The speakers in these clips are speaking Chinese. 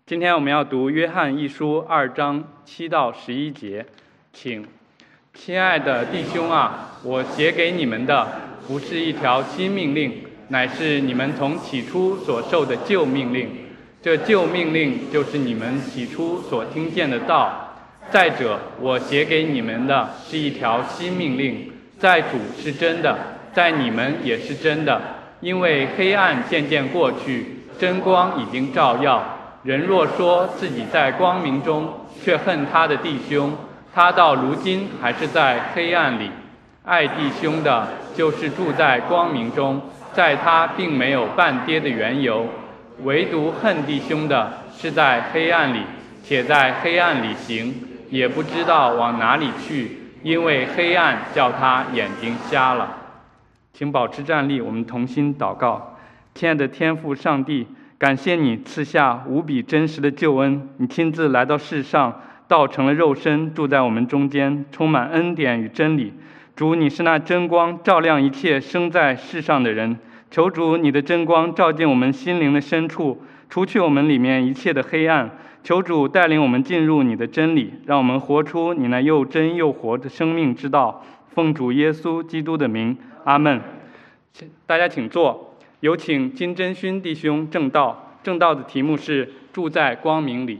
今天我们要读约翰一书2章7到11节，请。亲爱的弟兄啊，我写给你们的不是一条新命令，乃是你们从起初所受的旧命令。这旧命令就是你们起初所听见的道。再者，我写给你们的是一条新命令，在主是真的，在你们也是真的。因为黑暗渐渐过去，真光已经照耀。人若说自己在光明中，却恨他的弟兄，他到如今还是在黑暗里。爱弟兄的，就是住在光明中，在他并没有半跌的缘由。唯独恨弟兄的，是在黑暗里，且在黑暗里行，也不知道往哪里去，因为黑暗叫他眼睛瞎了。请保持站立，我们同心祷告。亲爱的天父上帝，感谢你赐下无比真实的救恩，你亲自来到世上，道成了肉身，住在我们中间，充满恩典与真理。主，你是那真光，照亮一切生在世上的人。求主你的真光照进我们心灵的深处，除去我们里面一切的黑暗。求主带领我们进入你的真理，让我们活出你那又真又活的生命之道。奉主耶稣基督的名，阿们。大家请坐。有请金真勋弟兄证道。证道的题目是住在光明里。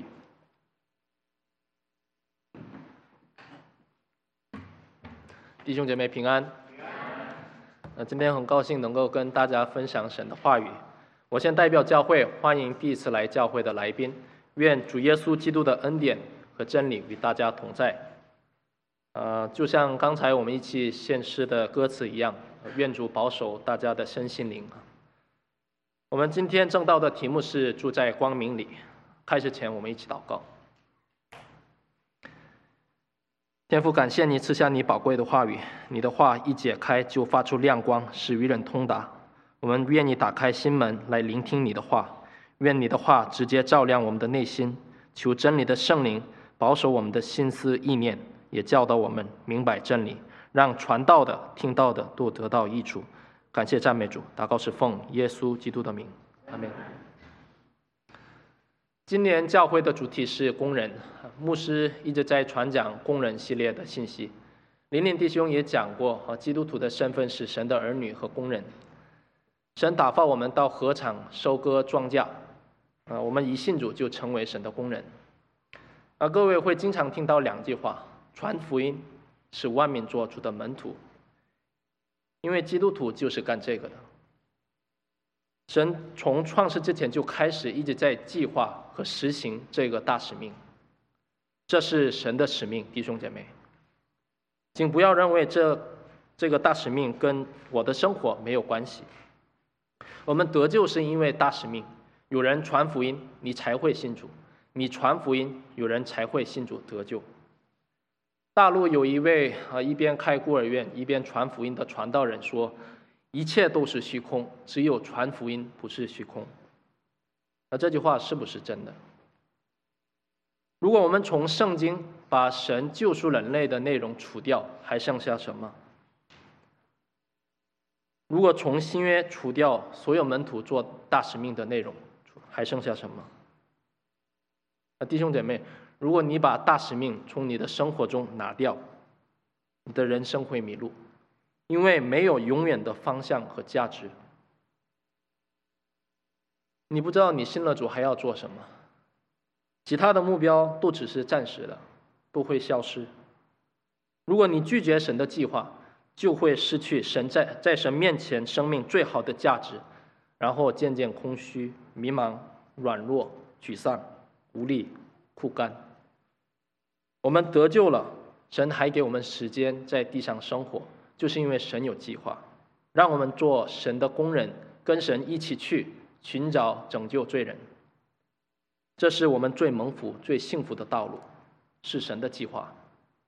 弟兄姐妹平安。今天很高兴能够跟大家分享神的话语。我先代表教会欢迎第一次来教会的来宾，愿主耶稣基督的恩典和真理与大家同在。就像刚才我们一起献诗的歌词一样，愿主保守大家的身心灵。我们今天证道的题目是住在光明里。开始前我们一起祷告。天父，感谢你赐下你宝贵的话语，你的话一解开就发出亮光，使愚人通达。我们愿意打开心门来聆听你的话，愿你的话直接照亮我们的内心。求真理的圣灵保守我们的心思意念，也教导我们明白真理，让传道的听到的都得到益处。感谢赞美主，祷告是奉耶稣基督的名，阿们。今年教会的主题是工人，牧师一直在传讲工人系列的信息。林林弟兄也讲过，基督徒的身份是神的儿女和工人。神打发我们到禾场收割庄稼，我们一信主就成为神的工人。各位会经常听到2句话：传福音，使万民做主的门徒。因为基督徒就是干这个的。神从创世之前就开始一直在计划和实行这个大使命，这是神的使命，弟兄姐妹，请不要认为这个大使命跟我的生活没有关系。我们得救是因为大使命，有人传福音，你才会信主；你传福音，有人才会信主得救。大陆有一位一边开孤儿院一边传福音的传道人说，一切都是虚空，只有传福音不是虚空。这句话是不是真的？如果我们从圣经把神救赎人类的内容除掉，还剩下什么？如果从新约除掉所有门徒做大使命的内容，还剩下什么？弟兄姐妹，如果你把大使命从你的生活中拿掉，你的人生会迷路，因为没有永远的方向和价值。你不知道你信了主还要做什么，其他的目标都只是暂时的，都会消失。如果你拒绝神的计划，就会失去神在神面前生命最好的价值，然后渐渐空虚、迷茫、软弱、沮丧、无力、枯干。我们得救了，神还给我们时间在地上生活，就是因为神有计划，让我们做神的工人，跟神一起去寻找拯救罪人。这是我们最蒙福、最幸福的道路，是神的计划。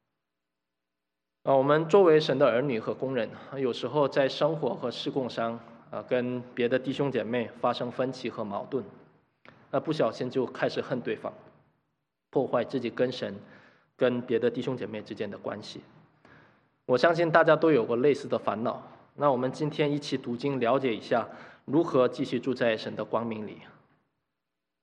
我们作为神的儿女和工人，有时候在生活和事工上跟别的弟兄姐妹发生分歧和矛盾，不小心就开始恨对方，破坏自己跟神跟别的弟兄姐妹之间的关系。我相信大家都有过类似的烦恼。那我们今天一起读经，了解一下如何继续住在神的光明里。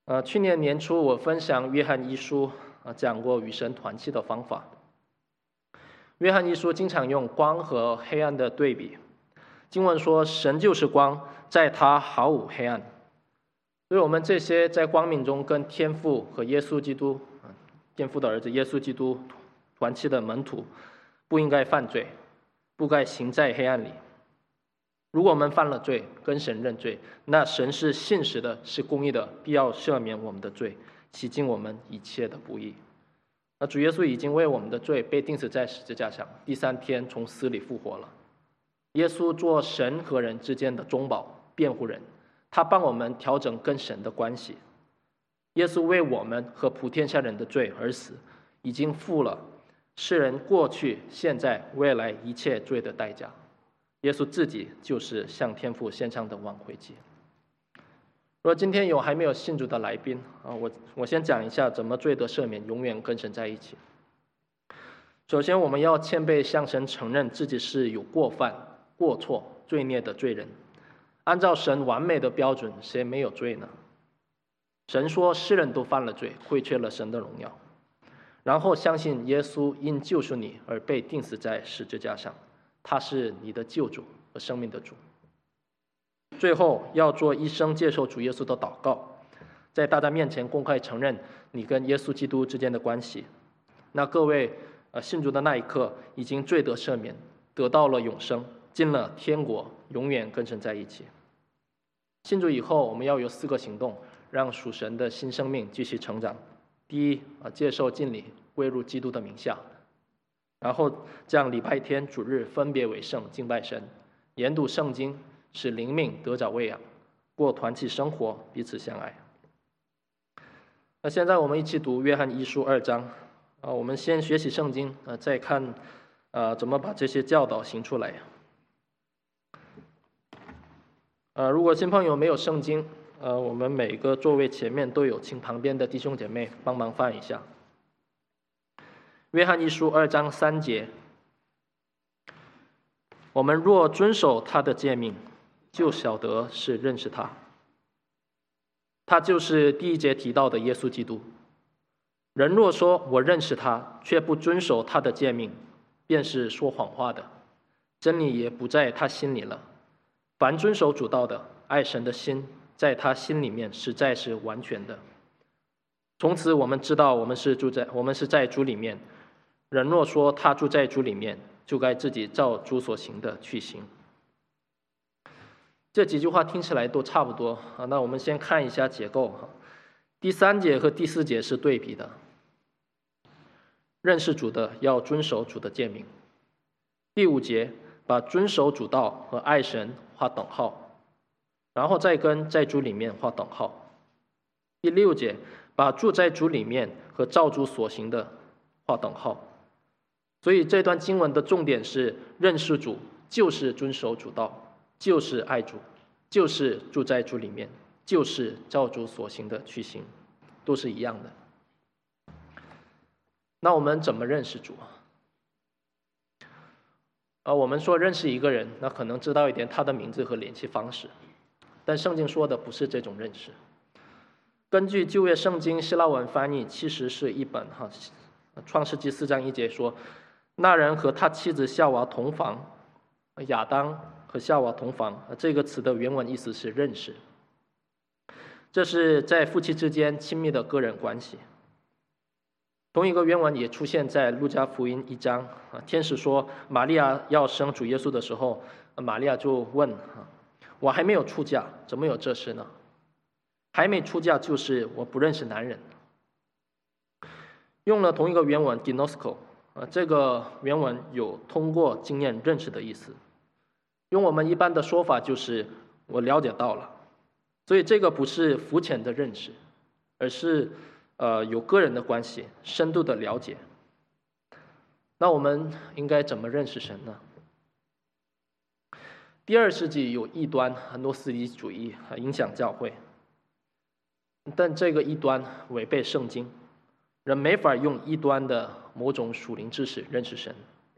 去年年初我分享约翰一书，讲过与神团契的方法。约翰一书经常用光和黑暗的对比，经文说神就是光，在他毫无黑暗。所以我们这些在光明中跟天父和耶稣基督，天父的儿子耶稣基督团契的门徒，不应该犯罪，不该行在黑暗里。如果我们犯了罪，跟神认罪，那神是信实的，是公义的，必要赦免我们的罪，洗净我们一切的不义。那主耶稣已经为我们的罪被钉死在十字架上，第3天从死里复活了。耶稣做神和人之间的中保、辩护人，他帮我们调整跟神的关系。耶稣为我们和普天下人的罪而死，已经付了世人过去、现在、未来一切罪的代价。耶稣自己就是向天父献上的挽回祭。如果今天有还没有信主的来宾我先讲一下怎么罪得赦免，永远跟神在一起。首先，我们要谦卑向神承认自己是有过犯、过错、罪孽的罪人。按照神完美的标准，谁没有罪呢？神说世人都犯了罪，亏缺了神的荣耀。然后相信耶稣因救赎你而被钉死在十字架上，他是你的救主和生命的主。最后要做一生接受主耶稣的祷告，在大家面前公开承认你跟耶稣基督之间的关系。那各位信主的那一刻，已经罪得赦免，得到了永生，进了天国，永远跟神在一起。信主以后，我们要有4个行动，让属神的新生命继续成长。第一，接受浸礼，归入基督的名下，然后将礼拜天、主日分别为圣，敬拜神，研读圣经，使灵命得着喂养，过团契生活，彼此相爱。那现在我们一起读约翰一书2章，我们先学习圣经，再看怎么把这些教导行出来。如果新朋友没有圣经，我们每个座位前面都有，请旁边的弟兄姐妹帮忙翻一下。约翰一书2章3节，我们若遵守他的诫命，就晓得是认识他。他就是第1节提到的耶稣基督。人若说我认识他，却不遵守他的诫命，便是说谎话的，真理也不在他心里了。凡遵守主道的，爱神的心在他心里面实在是完全的。从此我们知道我们是在主里面。人若说他住在主里面，就该自己照主所行的去行。这几句话听起来都差不多那我们先看一下结构第3节和第4节是对比的。认识主的要遵守主的诫命。第5节把遵守主道和爱神画等号，然后再跟在主里面画等号。第6节把住在主里面和照主所行的画等号。所以这段经文的重点是认识主就是遵守主道，就是爱主，就是住在主里面，就是照主所行的去行，都是一样的。那我们怎么认识主我们说认识一个人，那可能知道一点他的名字和联系方式，但圣经说的不是这种认识。根据旧约圣经希腊文翻译，其实是一本创世纪4章1节说，那人和他妻子夏娃同房，亚当和夏娃同房，这个词的原文意思是认识。这是在夫妻之间亲密的个人关系。同一个原文也出现在路加福音1章天使说玛利亚要生主耶稣的时候，玛利亚就问我还没有出嫁，怎么有这事呢？还没出嫁就是我不认识男人。用了同一个原文 ginosko这个原文有通过经验认识的意思，用我们一般的说法就是我了解到了。所以这个不是肤浅的认识，而是有个人的关系，深度的了解。那我们应该怎么认识神呢？第2世纪有异端诺斯底主义影响教会，但这个异端违背圣经，人没法用异端的某种属灵知识认识神。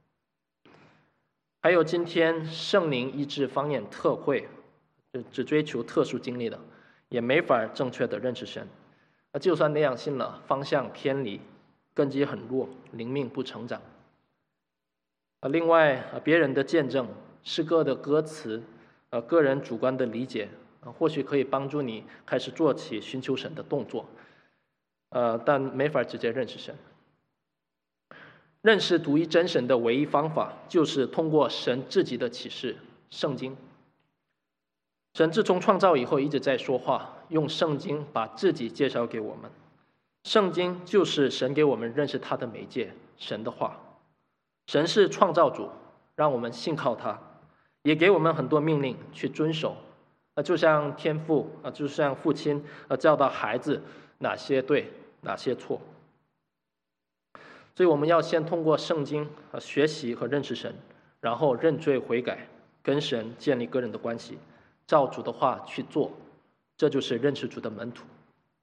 还有今天圣灵医治方言特会，只追求特殊经历的，也没法正确的认识神。 就算那样信了，方向偏离，根基很弱，灵命不成长。另外，别人的见证、诗歌的歌词、个人主观的理解，或许可以帮助你开始做起寻求神的动作，但没法直接认识神。认识独一真神的唯一方法，就是通过神自己的启示，圣经。神自从创造以后一直在说话，用圣经把自己介绍给我们。圣经就是神给我们认识他的媒介，神的话。神是创造主，让我们信靠他，也给我们很多命令去遵守。就像天父，就像父亲教导孩子哪些对，哪些错。所以我们要先通过圣经学习和认识神，然后认罪悔改，跟神建立个人的关系，照主的话去做，这就是认识主的门徒。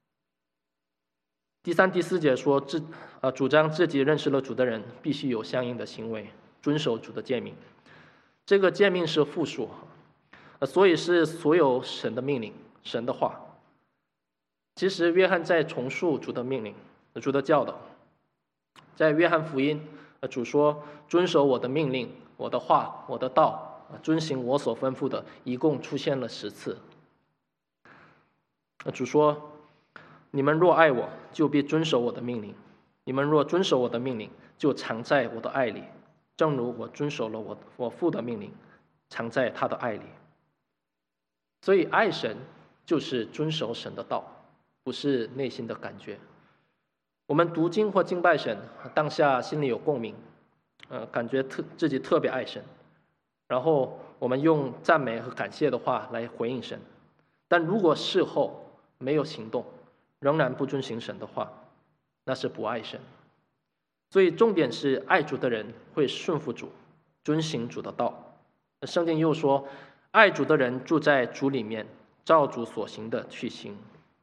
第3、第4节说，主张自己认识了主的人必须有相应的行为，遵守主的诫命。这个诫命是复数，所以是所有神的命令，神的话。其实约翰在重述主的命令，主的教导。在约翰福音，主说：“遵守我的命令，我的话，我的道，遵行我所吩咐的，一共出现了10次。”主说：“你们若爱我，就必遵守我的命令；你们若遵守我的命令，就常在我的爱里，正如我遵守了我父的命令，常在他的爱里。”所以爱神就是遵守神的道，不是内心的感觉。我们读经或敬拜神，当下心里有共鸣，感觉自己特别爱神，然后我们用赞美和感谢的话来回应神。但如果事后没有行动，仍然不遵行神的话，那是不爱神。所以重点是爱主的人会顺服主，遵行主的道。圣经又说，爱主的人住在主里面，照主所行的去行。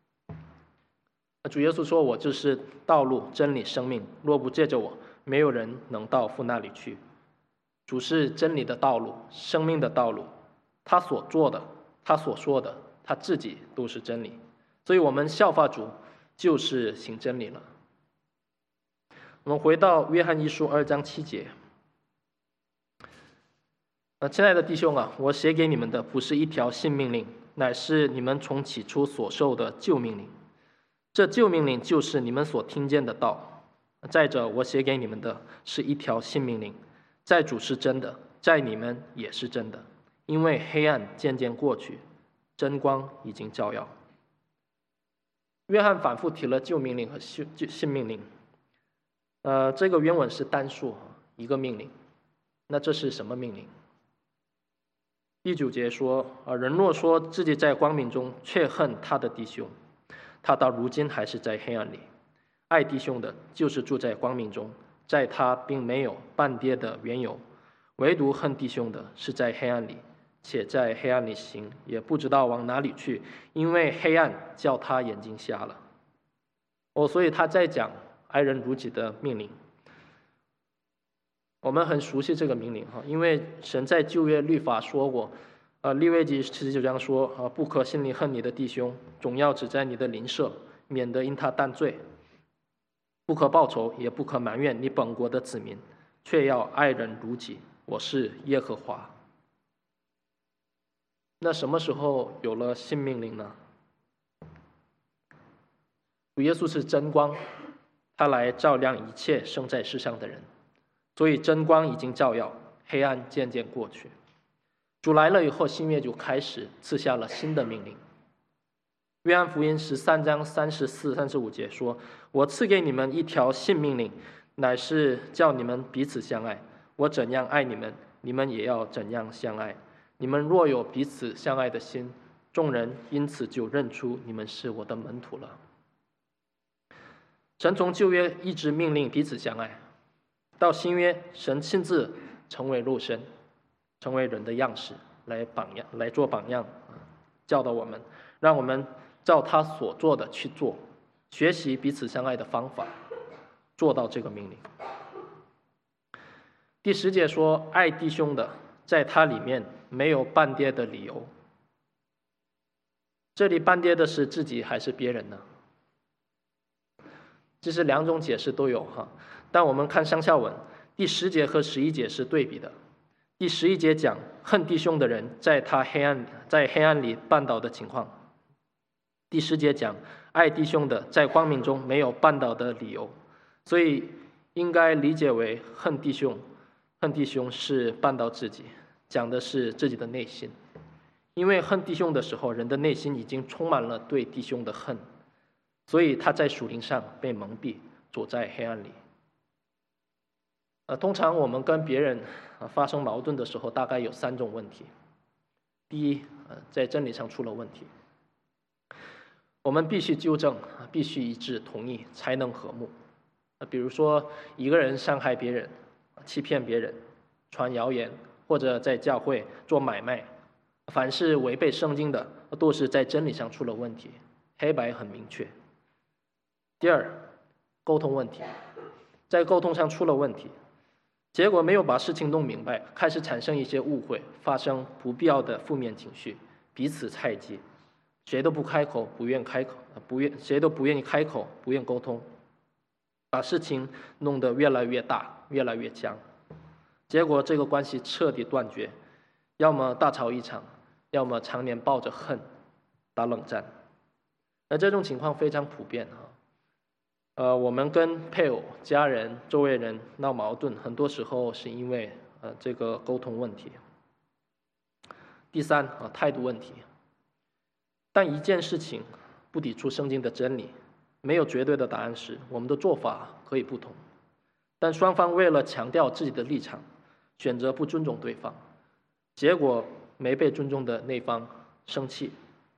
主耶稣说：“我就是道路、真理、生命，若不借着我，没有人能到父那里去。”主是真理的道路，生命的道路，他所做的，他所说的，他自己都是真理。所以我们效法主，就是行真理了。我们回到约翰一书2章7节。亲爱的弟兄啊，我写给你们的不是一条新命令，乃是你们从起初所受的旧命令。这旧命令就是你们所听见的道。再者，我写给你们的是一条新命令，在主是真的，在你们也是真的，因为黑暗渐渐过去，真光已经照耀。约翰反复提了旧命令和新命令。这个原文是单数，一个命令。那这是什么命令？第9节说：“人若说自己在光明中，却恨他的弟兄，他到如今还是在黑暗里。爱弟兄的，就是住在光明中，在他并没有半跌的缘由；唯独恨弟兄的，是在黑暗里，且在黑暗里行，也不知道往哪里去，因为黑暗叫他眼睛瞎了。”所以他在讲爱人如己的命令。我们很熟悉这个命令，因为神在旧约律法说过，利未记19章说，不可心里恨你的弟兄，总要指在你的邻舍，免得因他担罪。不可报仇，也不可埋怨你本国的子民，却要爱人如己。我是耶和华。那什么时候有了新命令呢？主耶稣是真光，他来照亮一切生在世上的人。所以真光已经照耀，黑暗渐渐过去。主来了以后，新约就开始赐下了新的命令。约翰福音13章34、35节说：“我赐给你们一条新命令，乃是叫你们彼此相爱。我怎样爱你们，你们也要怎样相爱。你们若有彼此相爱的心，众人因此就认出你们是我的门徒了。”神从旧约一直命令彼此相爱，到新约，神亲自成为肉身，成为人的样式，来做榜样，教导我们，让我们照他所做的去做，学习彼此相爱的方法，做到这个命令。第10节说：“爱弟兄的，在他里面没有半跌的理由。”这里半跌的是自己还是别人呢？ 其实两种解释都有哈，但我们看上下文，第10节和11节是对比的。第11节讲恨弟兄的人在黑暗里绊倒的情况，第10节讲爱弟兄的在光明中没有绊倒的理由，所以应该理解为恨弟兄是绊倒自己，讲的是自己的内心。因为恨弟兄的时候，人的内心已经充满了对弟兄的恨，所以他在属灵上被蒙蔽，走在黑暗里。通常我们跟别人发生矛盾的时候，大概有3种问题。第一，在真理上出了问题，我们必须纠正，必须一致同意，才能和睦。比如说一个人伤害别人，欺骗别人，传谣言，或者在教会做买卖，凡是违背圣经的，都是在真理上出了问题，黑白很明确。第二，沟通问题，在沟通上出了问题，结果没有把事情弄明白，开始产生一些误会，发生不必要的负面情绪，彼此猜忌，谁都不开口，谁都不愿意开口，不愿沟通，把事情弄得越来越大，越来越僵，结果这个关系彻底断绝，要么大吵一场，要么常年抱着恨打冷战。而这种情况非常普遍我们跟配偶、家人、周围人闹矛盾，很多时候是因为这个沟通问题。第三，态度问题。当一件事情不抵触圣经的真理，没有绝对的答案时，我们的做法可以不同。但双方为了强调自己的立场，选择不尊重对方，结果没被尊重的那方生气。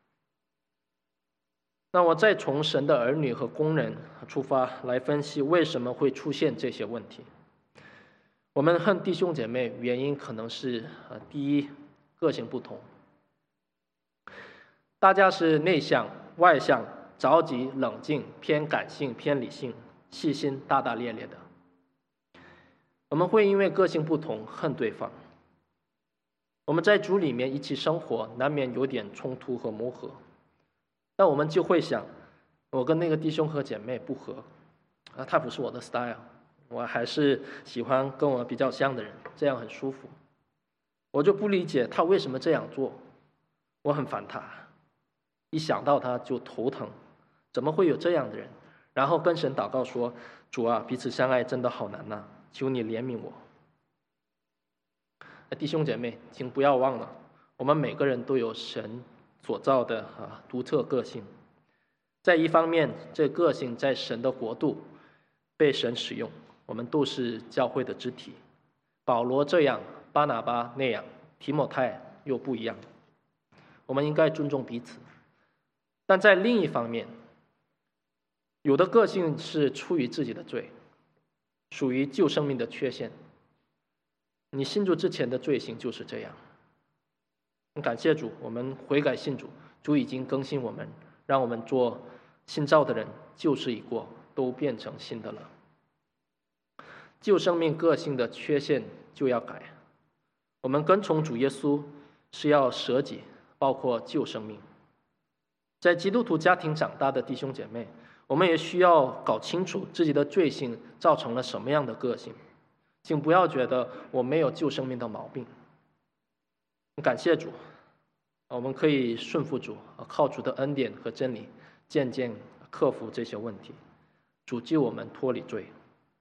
那我再从神的儿女和工人出发来分析为什么会出现这些问题。我们恨弟兄姐妹，原因可能是第一，个性不同，大家是内向、外向、着急、冷静、偏感性、偏理性、细心、大大咧咧的。我们会因为个性不同恨对方。我们在主里面一起生活，难免有点冲突和磨合，那我们就会想，我跟那个弟兄和姐妹不合，他不是我的 style， 我还是喜欢跟我比较像的人，这样很舒服。我就不理解他为什么这样做，我很烦他，一想到他就头疼，怎么会有这样的人？然后跟神祷告说，主啊，彼此相爱真的好难呐，求你怜悯我。弟兄姐妹，请不要忘了，我们每个人都有神所造的独特个性，在一方面，这个性在神的国度被神使用，我们都是教会的肢体。保罗这样，巴拿巴那样，提摩太又不一样，我们应该尊重彼此。但在另一方面，有的个性是出于自己的罪，属于旧生命的缺陷。你信主之前的罪行就是这样。感谢主，我们悔改信主，主已经更新我们，让我们做新造的人，旧事已过，都变成新的了。旧生命个性的缺陷就要改。我们跟从主耶稣是要舍己，包括旧生命。在基督徒家庭长大的弟兄姐妹，我们也需要搞清楚自己的罪性造成了什么样的个性。请不要觉得我没有旧生命的毛病。感谢主，我们可以顺服主，靠主的恩典和真理，渐渐克服这些问题，主救我们脱离罪。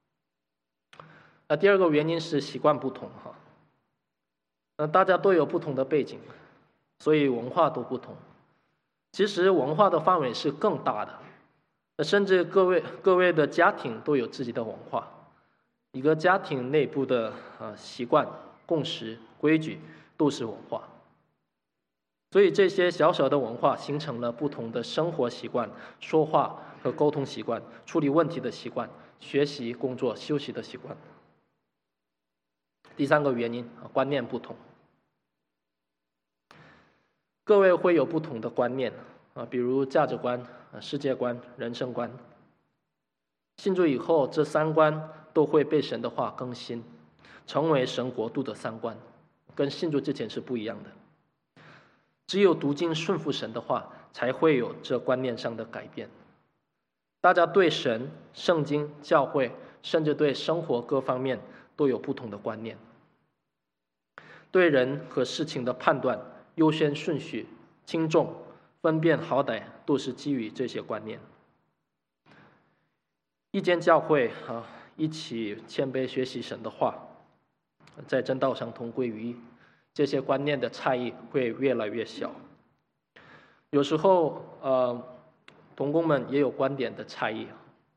第二个原因是习惯不同大家都有不同的背景，所以文化都不同。其实文化的范围是更大的，甚至各位的家庭都有自己的文化。一个家庭内部的习惯、共识、规矩都是文化，所以这些小小的文化形成了不同的生活习惯、说话和沟通习惯、处理问题的习惯、学习、工作、休息的习惯。第三个原因，观念不同。各位会有不同的观念比如价值观、世界观、人生观。信主以后，这三观都会被神的话更新，成为神国度的三观，跟信主之前是不一样的。只有读经顺服神的话，才会有这观念上的改变。 大家对神、圣经、教会，甚至对生活各方面都有不同的观念，对人和事情的判断、优先顺序、轻重、分辨好歹，都是基于这些观念。一间教会一起谦卑学习神的话，在真道上同归于一，这些观念的差异会越来越小。有时候同工们也有观点的差异，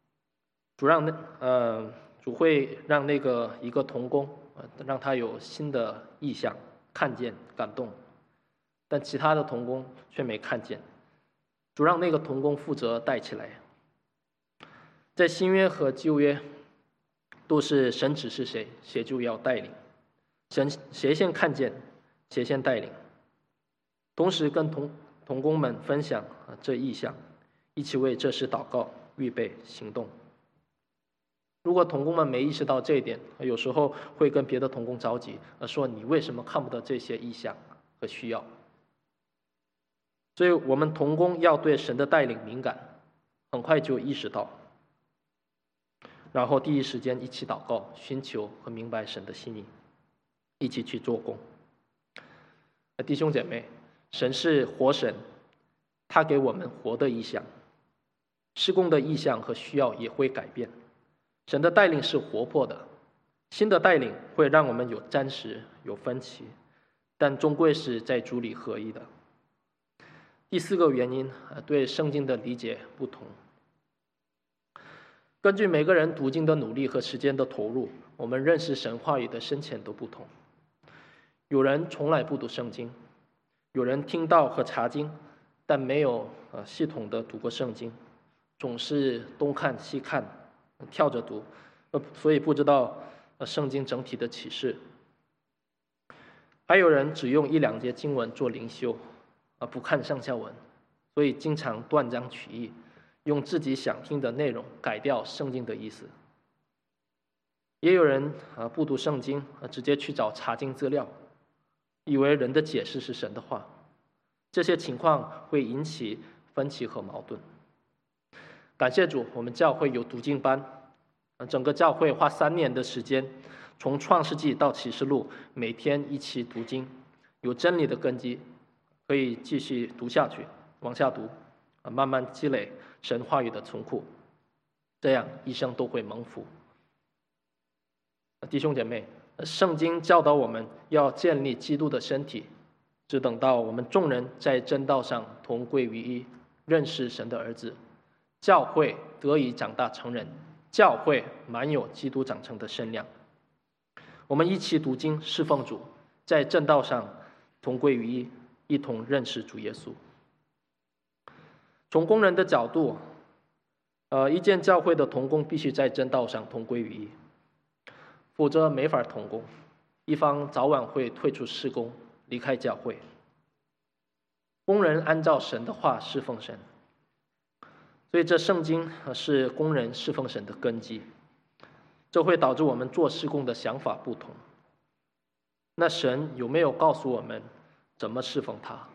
主会让一个同工让他有新的意象，看见感动，但其他的同工却没看见，主让那个同工负责带起来。在新约和旧约都是神指示谁，谁就要带领，谁先看见，谁先带领，同时跟同工们分享这意象，一起为这事祷告，预备行动。如果同工们没意识到这一点，有时候会跟别的同工着急，说你为什么看不到这些意象和需要？所以我们同工要对神的带领敏感，很快就意识到，然后第一时间一起祷告，寻求和明白神的心意，一起去做工。弟兄姐妹，神是活神，他给我们活的意象，事工的意象和需要也会改变。神的带领是活泼的，新的带领会让我们有暂时有分歧，但终归是在主里合一的。第四个原因，对圣经的理解不同。根据每个人读经的努力和时间的投入，我们认识神话语的深浅都不同。有人从来不读圣经，有人听到和查经，但没有系统的读过圣经，总是东看西看，跳着读，所以不知道圣经整体的启示。还有人只用一两节经文做灵修，不看上下文，所以经常断章取义，用自己想听的内容改掉圣经的意思。也有人不读圣经，直接去找查经资料，以为人的解释是神的话。这些情况会引起分歧和矛盾。感谢主，我们教会有读经班，整个教会花3年的时间，从创世纪到启示录，每天一起读经，有真理的根基，可以继续读下去，往下读，慢慢积累神话语的存库，这样一生都会蒙福。弟兄姐妹，圣经教导我们要建立基督的身体，只等到我们众人在真道上同归于一，认识神的儿子，教会得以长大成人，教会满有基督长成的身量。我们一起读经侍奉主，在正道上同归于一，一同认识主耶稣。从工人的角度，一间教会的同工必须在正道上同归于一，否则没法同工，一方早晚会退出事工，离开教会。工人按照神的话侍奉神，所以这圣经是工人侍奉神的根基，这会导致我们做事工的想法不同。那神有没有告诉我们怎么侍奉他？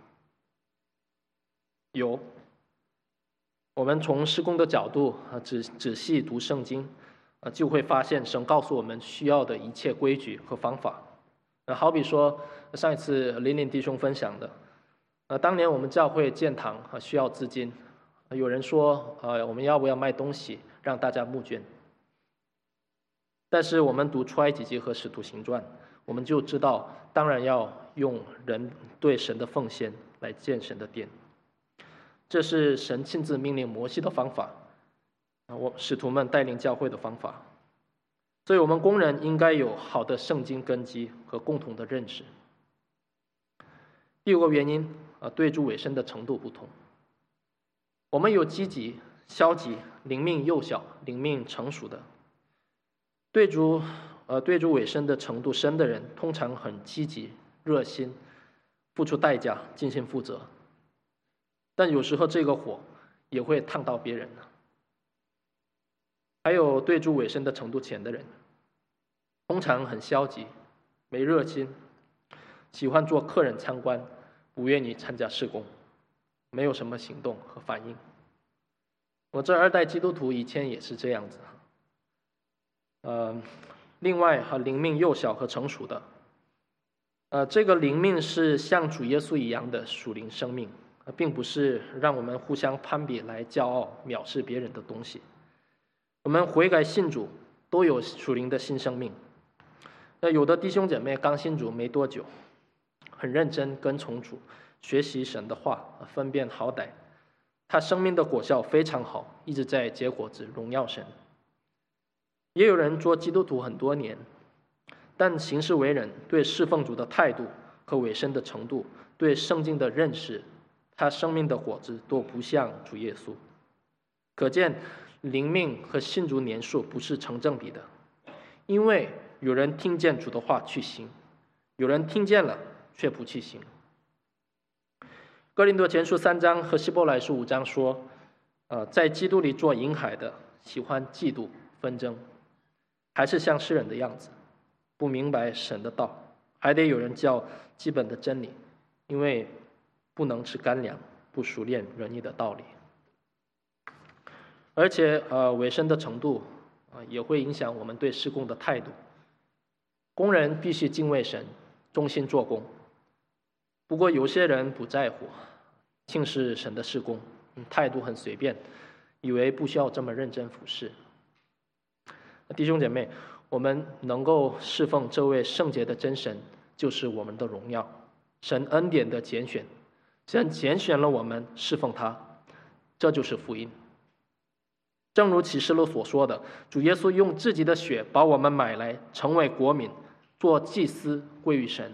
有。我们从事工的角度仔细读圣经，就会发现神告诉我们需要的一切规矩和方法。好比说上一次林林弟兄分享的，当年我们教会建堂需要资金，有人说我们要不要卖东西让大家募捐？但是我们读出埃及记和使徒行传，我们就知道当然要用人对神的奉献来建神的殿。这是神亲自命令摩西的方法，使徒们带领教会的方法。所以我们工人应该有好的圣经根基和共同的认识。第5个原因，对主委身的程度不同。我们有积极、消极、灵命幼小、灵命成熟的。对主委身的程度深的人，通常很积极、热心，付出代价，尽心负责。但有时候这个火也会烫到别人。还有对主委身的程度浅的人，通常很消极，没热心，喜欢做客人参观，不愿意参加事工，没有什么行动和反应。 我这2代基督徒以前也是这样子。另外灵命幼小和成熟的，这个灵命是像主耶稣一样的属灵生命，并不是让我们互相攀比来骄傲藐视别人的东西。我们悔改信主都有属灵的新生命。有的弟兄姐妹刚信主没多久，很认真跟从主，学习神的话，分辨好歹，他生命的果效非常好，一直在结果子，荣耀神。也有人做基督徒很多年，但行事为人，对侍奉主的态度和委身的程度，对圣经的认识，他生命的果子都不像主耶稣。可见灵命和信主年数不是成正比的，因为有人听见主的话去行，有人听见了却不去行。哥林多前书3章和希伯来书5章说，在基督里做婴孩的喜欢嫉妒纷争，还是像世人的样子，不明白神的道，还得有人教基本的真理，因为不能吃干粮，不熟练仁义的道理。而且委身的程度也会影响我们对事工的态度。工人必须敬畏神，忠心做工。不过有些人不在乎，轻视神的事工，态度很随便，以为不需要这么认真服侍。弟兄姐妹，我们能够侍奉这位圣洁的真神，就是我们的荣耀。神恩典的拣选，神拣选了我们侍奉他，这就是福音。正如启示录所说的，主耶稣用自己的血把我们买来，成为国民，做祭司，归于神。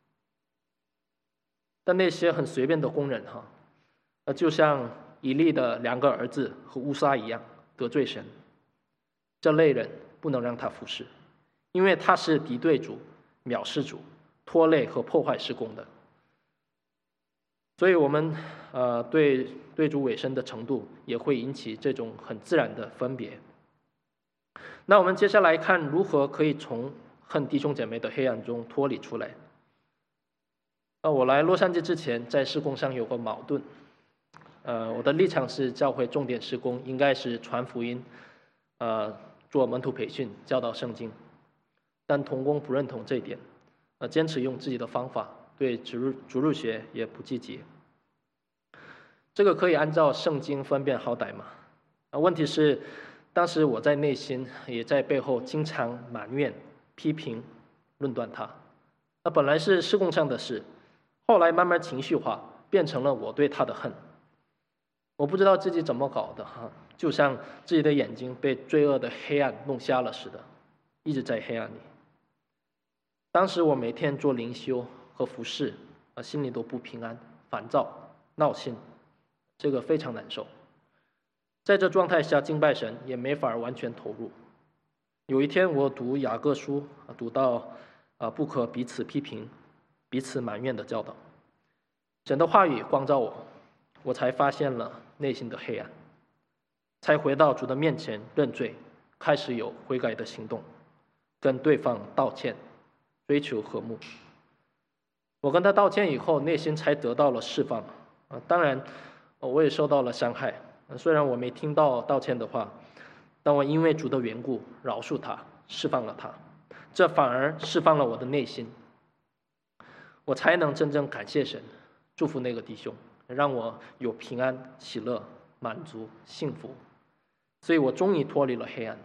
但那些很随便的工人就像以利的2个儿子和乌撒一样，得罪神。这类人不能让他服侍，因为他是敌对主、藐视主、拖累和破坏事工的。所以我们对主委身的程度也会引起这种很自然的分别。那我们接下来看如何可以从恨弟兄姐妹的黑暗中脱离出来。我来洛杉矶之前，在事工上有个矛盾。我的立场是，教会重点事工应该是传福音，做门徒培训，教导圣经。但同工不认同这一点，坚持用自己的方法，对主日学也不积极。这个可以按照圣经分辨好歹吗？问题是，当时我在内心也在背后经常埋怨、批评、论断他。本来是事工上的事，后来慢慢情绪化，变成了我对他的恨。我不知道自己怎么搞的就像自己的眼睛被罪恶的黑暗弄瞎了似的，一直在黑暗里。当时我每天做灵修和服侍，心里都不平安、烦躁、闹心，这个非常难受。在这状态下敬拜神也没法完全投入。有一天我读雅各书，读到不可彼此批评、彼此埋怨的教导。神的话语光照我，我才发现了内心的黑暗，才回到主的面前认罪，开始有悔改的行动，跟对方道歉，追求和睦。我跟他道歉以后，内心才得到了释放。当然我也受到了伤害，虽然我没听到道歉的话，但我因为主的缘故饶恕他，释放了他，这反而释放了我的内心，我才能真正感谢神，祝福那个弟兄，让我有平安、喜乐、满足、幸福。所以我终于脱离了黑暗。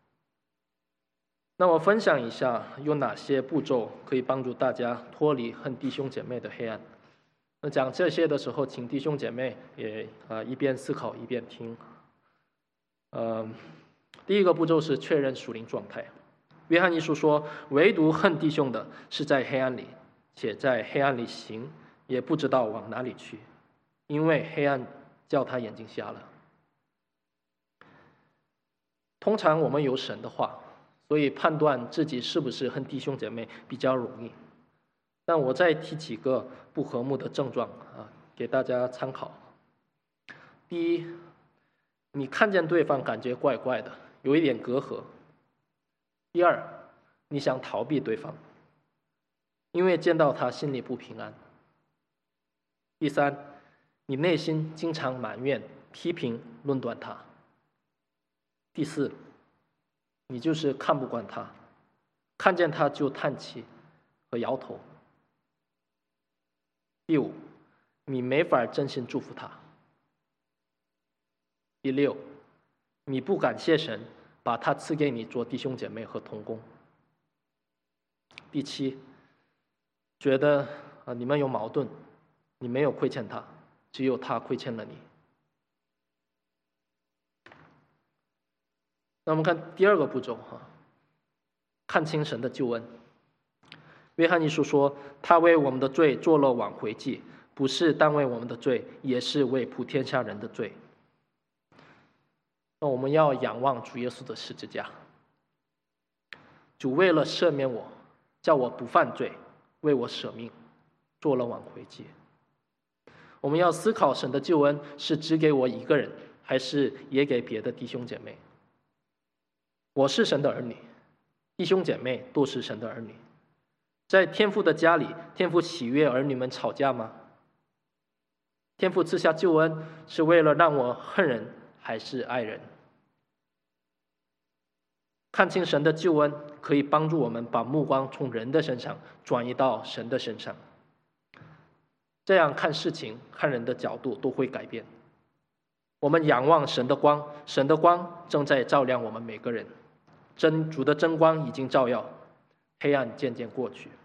那我分享一下有哪些步骤可以帮助大家脱离恨弟兄姐妹的黑暗。那讲这些的时候，请弟兄姐妹也一边思考一边听。第一个步骤是确认属灵状态。约翰一书说，唯独恨弟兄的是在黑暗里，且在黑暗里行，也不知道往哪里去，因为黑暗叫他眼睛瞎了。通常我们有神的话，所以判断自己是不是恨弟兄姐妹比较容易。但我再提几个不和睦的症状给大家参考。第一，你看见对方感觉怪怪的，有一点隔阂。第二，你想逃避对方，因为见到他心里不平安。第三，你内心经常埋怨、批评、论断他， 第四，你就是看不惯他，看见他就叹气和摇头。第五，你没法真心祝福他。第六，你不感谢神把他赐给你做弟兄姐妹和同工。第七，觉得你们有矛盾，你没有亏欠他，只有他亏欠了你。那我们看第二个步骤，看清神的救恩。约翰一书说，他为我们的罪做了挽回祭，不是单为我们的罪，也是为普天下人的罪。那我们要仰望主耶稣的十字架。主为了赦免我，叫我不犯罪，为我舍命，做了挽回祭。我们要思考神的救恩是只给我一个人，还是也给别的弟兄姐妹？我是神的儿女，弟兄姐妹都是神的儿女。在天父的家里，天父喜悦儿女们吵架吗？天父赐下救恩是为了让我恨人还是爱人？看清神的救恩可以帮助我们把目光从人的身上转移到神的身上，这样看事情看人的角度都会改变。我们仰望神的光，神的光正在照亮我们每个人，主的真光已经照耀，黑暗渐渐过去。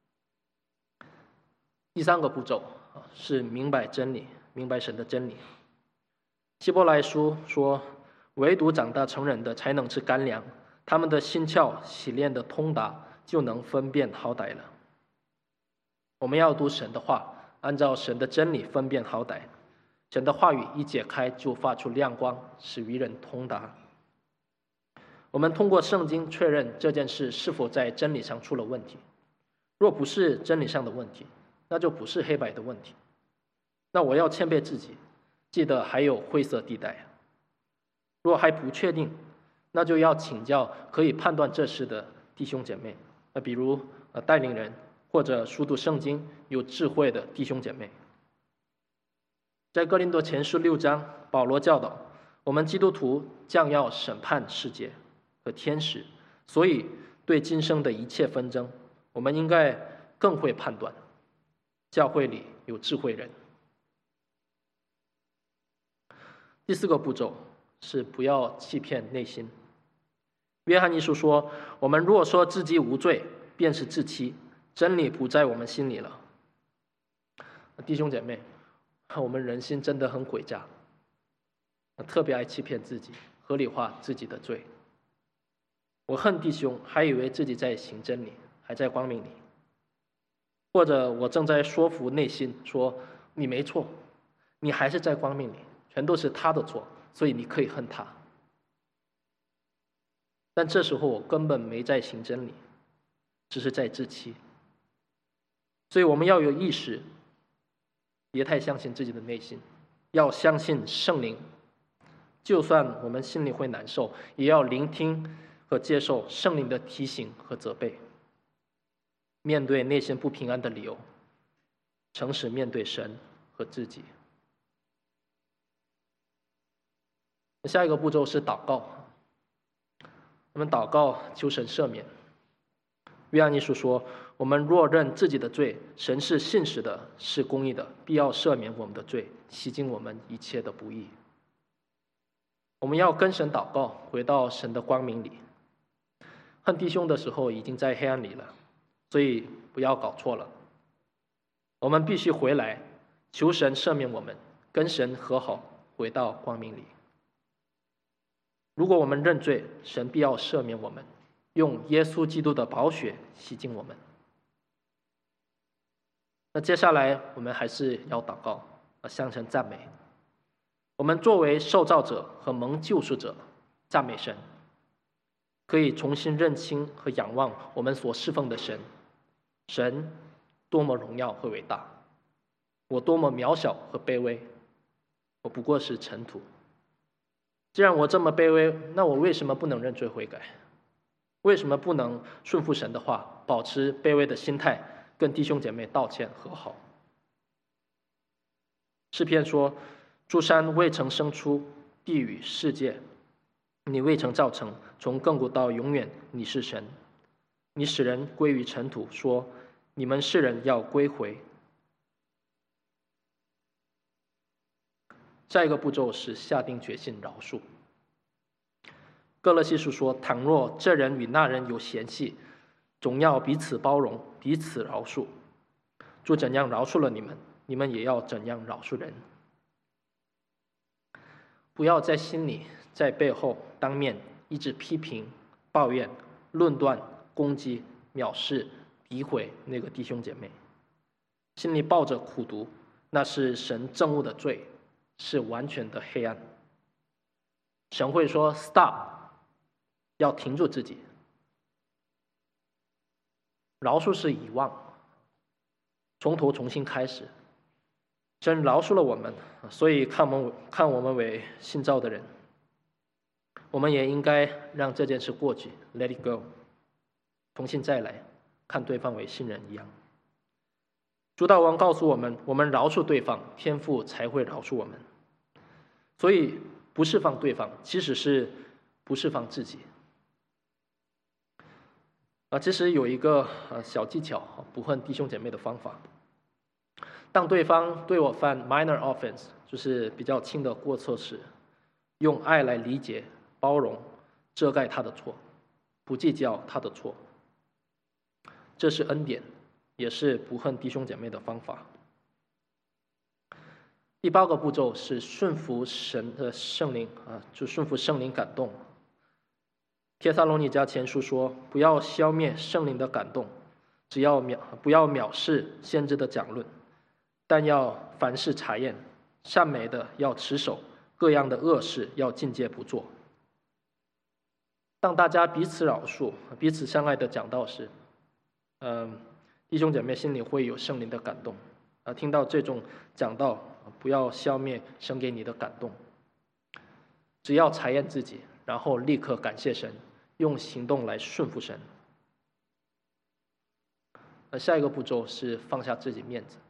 第三个步骤是明白真理，明白神的真理。希伯来书说，唯独长大成人的才能吃干粮，他们的心窍洗练的通达，就能分辨好歹了。我们要读神的话，按照神的真理分辨好歹。神的话语一解开，就发出亮光，使愚人通达。我们通过圣经确认这件事是否在真理上出了问题。若不是真理上的问题，那就不是黑白的问题。那我要谦卑自己，记得还有灰色地带。若还不确定，那就要请教可以判断这事的弟兄姐妹，比如带领人或者熟读圣经有智慧的弟兄姐妹。在哥林多前书6章，保罗教导我们基督徒将要审判世界和天使，所以对今生的一切纷争，我们应该更会判断。教会里有智慧人。第四个步骤是不要欺骗内心。约翰一书说，我们若说自己无罪，便是自欺，真理不在我们心里了。弟兄姐妹，我们人心真的很诡诈，特别爱欺骗自己，合理化自己的罪。我恨弟兄，还以为自己在行真理，还在光明里。或者我正在说服内心说，你没错，你还是在光明里，全都是他的错，所以你可以恨他。但这时候我根本没在行真理，只是在自欺。所以我们要有意识，别太相信自己的内心，要相信圣灵。就算我们心里会难受，也要聆听和接受圣灵的提醒和责备。面对内心不平安的理由，诚实面对神和自己。下一个步骤是祷告。我们祷告求神赦免。约翰一书说，我们若认自己的罪，神是信实的，是公义的，必要赦免我们的罪，洗净我们一切的不义。我们要跟神祷告，回到神的光明里。恨弟兄的时候已经在黑暗里了，所以不要搞错了。我们必须回来，求神赦免我们，跟神和好，回到光明里。如果我们认罪，神必要赦免我们，用耶稣基督的宝血洗净我们。那接下来我们还是要祷告，向神赞美。我们作为受造者和蒙救赎者，赞美神，可以重新认清和仰望我们所侍奉的神。神多么荣耀和伟大，我多么渺小和卑微，我不过是尘土。既然我这么卑微，那我为什么不能认罪悔改？为什么不能顺服神的话，保持卑微的心态，跟弟兄姐妹道歉和好？诗篇说，诸山未曾生出，地与世界你未曾造成，从亘古到永远你是神。你使人归于尘土，说你们世人要归回。下一个步骤是下定决心饶恕。歌勒西书说，倘若这人与那人有嫌隙，总要彼此包容，彼此饶恕。主怎样饶恕了你们，你们也要怎样饶恕人。不要在心里，在背后当面一直批评、抱怨、论断、攻击、藐视、诋毁那个弟兄姐妹，心里抱着苦毒，那是神憎恶的罪，是完全的黑暗。神会说 stop， 要停住自己。饶恕是遗忘，从头重新开始。神饶恕了我们，所以看我们为信造的人，我们也应该让这件事过去 ，let it go， 重新再来，看对方为信人一样。主祷文告诉我们，我们饶恕对方，天父才会饶恕我们。所以不释放对方，其实是不释放自己。其实有一个小技巧，不恨弟兄姐妹的方法。当对方对我犯 minor offense， 就是比较轻的过错时，用爱来理解、包容、遮盖他的错，不计较他的错。这是恩典，也是不恨弟兄姐妹的方法。第8个步骤是顺服神的圣灵就顺服圣灵感动。帖撒罗尼迦前书说，不要消灭圣灵的感动，不要藐视先知的讲论，但要凡事查验，善美的要持守，各样的恶事要禁戒不做。当大家彼此饶恕、彼此相爱的讲道时，弟兄姐妹心里会有圣灵的感动。听到这种讲道，不要消灭神给你的感动，只要查验自己，然后立刻感谢神，用行动来顺服神。下一个步骤是放下自己面子。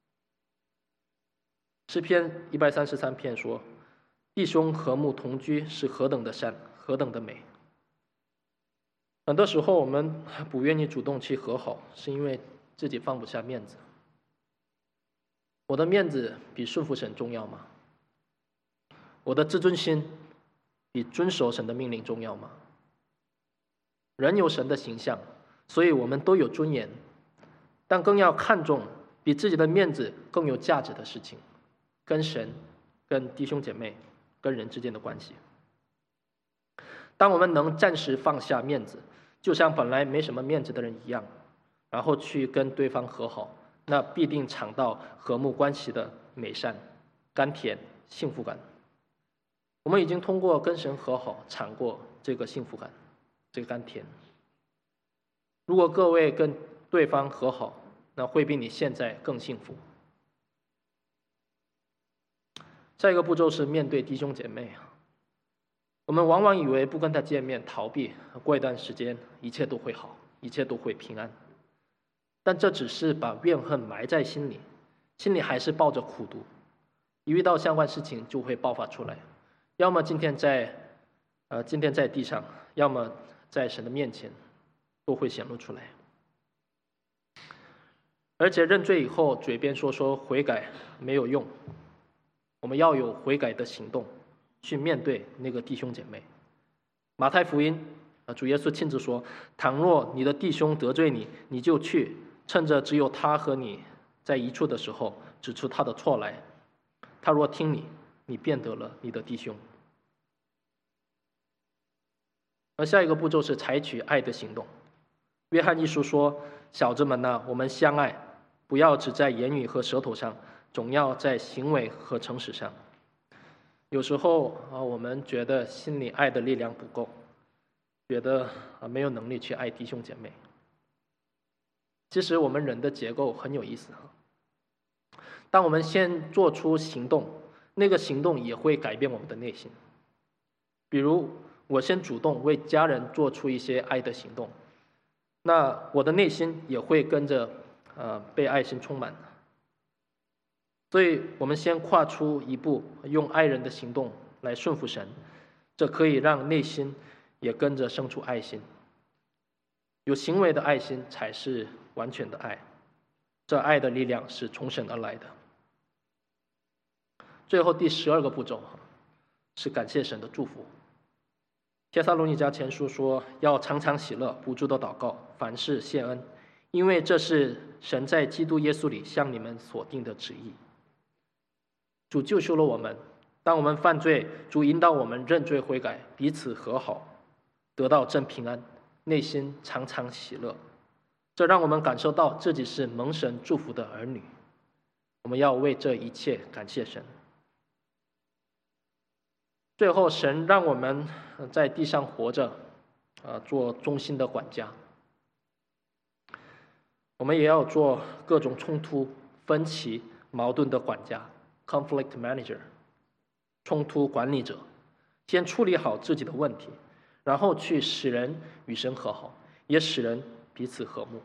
诗篇133篇说，弟兄和睦同居是何等的善，何等的美。很多时候我们不愿意主动去和好，是因为自己放不下面子。我的面子比顺服神重要吗？我的自尊心比遵守神的命令重要吗？人有神的形象，所以我们都有尊严，但更要看重比自己的面子更有价值的事情，跟神、跟弟兄姐妹、跟人之间的关系。当我们能暂时放下面子，就像本来没什么面子的人一样，然后去跟对方和好，那必定尝到和睦关系的美善、甘甜、幸福感。我们已经通过跟神和好，尝过这个幸福感，这个甘甜。如果各位跟对方和好，那会比你现在更幸福。下一个步骤是面对弟兄姐妹。我们往往以为不跟他见面，逃避，过一段时间一切都会好，一切都会平安。但这只是把怨恨埋在心里，心里还是抱着苦毒，一遇到相关事情就会爆发出来，要么今天在地上，要么在神的面前，都会显露出来。而且认罪以后，嘴边说悔改没有用，我们要有悔改的行动，去面对那个弟兄姐妹。马太福音主耶稣亲自说，倘若你的弟兄得罪你，你就去，趁着只有他和你在一处的时候，指出他的错来。他若听你，你便得了你的弟兄。而下一个步骤是采取爱的行动。约翰一书说，小子们呐，我们相爱，不要只在言语和舌头上，总要在行为和诚实上。有时候我们觉得心里爱的力量不够，觉得没有能力去爱弟兄姐妹。其实我们人的结构很有意思。当我们先做出行动，那个行动也会改变我们的内心。比如我先主动为家人做出一些爱的行动，那我的内心也会跟着被爱心充满。所以我们先跨出一步，用爱人的行动来顺服神， 这可以让内心也跟着生出爱心。有行为的爱心才是完全的爱，这爱的力量是从神而来的。最后第12个步骤是感谢神的祝福。帖撒罗尼迦前书说，要常常喜乐，不住的祷告，凡事谢恩，因为这是神在基督耶稣里向你们所定的旨意。主救赎了我们，当我们犯罪，主引导我们认罪悔改，彼此和好，得到真平安，内心常常喜乐。这让我们感受到自己是蒙神祝福的儿女。我们要为这一切感谢神。最后，神让我们在地上活着，做忠心的管家。我们也要做各种冲突、分歧、矛盾的管家 （conflict manager）， 冲突管理者。先处理好自己的问题，然后去使人与神和好，也使人彼此和睦。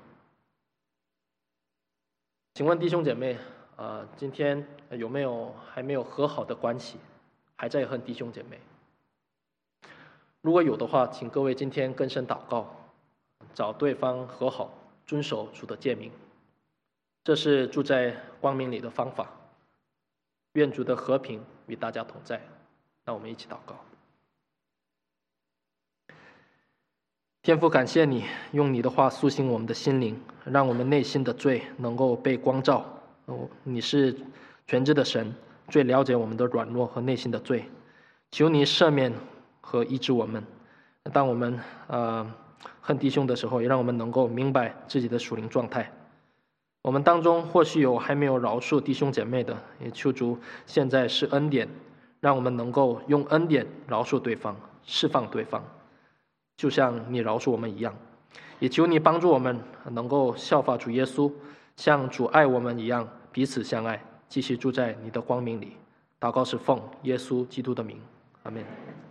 请问弟兄姐妹，今天有没有还没有和好的关系？还在恨弟兄姐妹？如果有的话，请各位今天跟神祷告，找对方和好，遵守主的诫命。这是住在光明里的方法。愿主的和平与大家同在。让我们一起祷告。天父，感谢你用你的话苏醒我们的心灵，让我们内心的罪能够被光照。你是全知的神，最了解我们的软弱和内心的罪，求你赦免和医治我们。当我们恨弟兄的时候，也让我们能够明白自己的属灵状态。我们当中或许有还没有饶恕弟兄姐妹的，也求主现在是恩典，让我们能够用恩典饶恕对方，释放对方，就像你饶恕我们一样。也求你帮助我们能够效法主耶稣，像主爱我们一样彼此相爱，继续住在你的光明里。祷告是奉耶稣基督的名，阿们。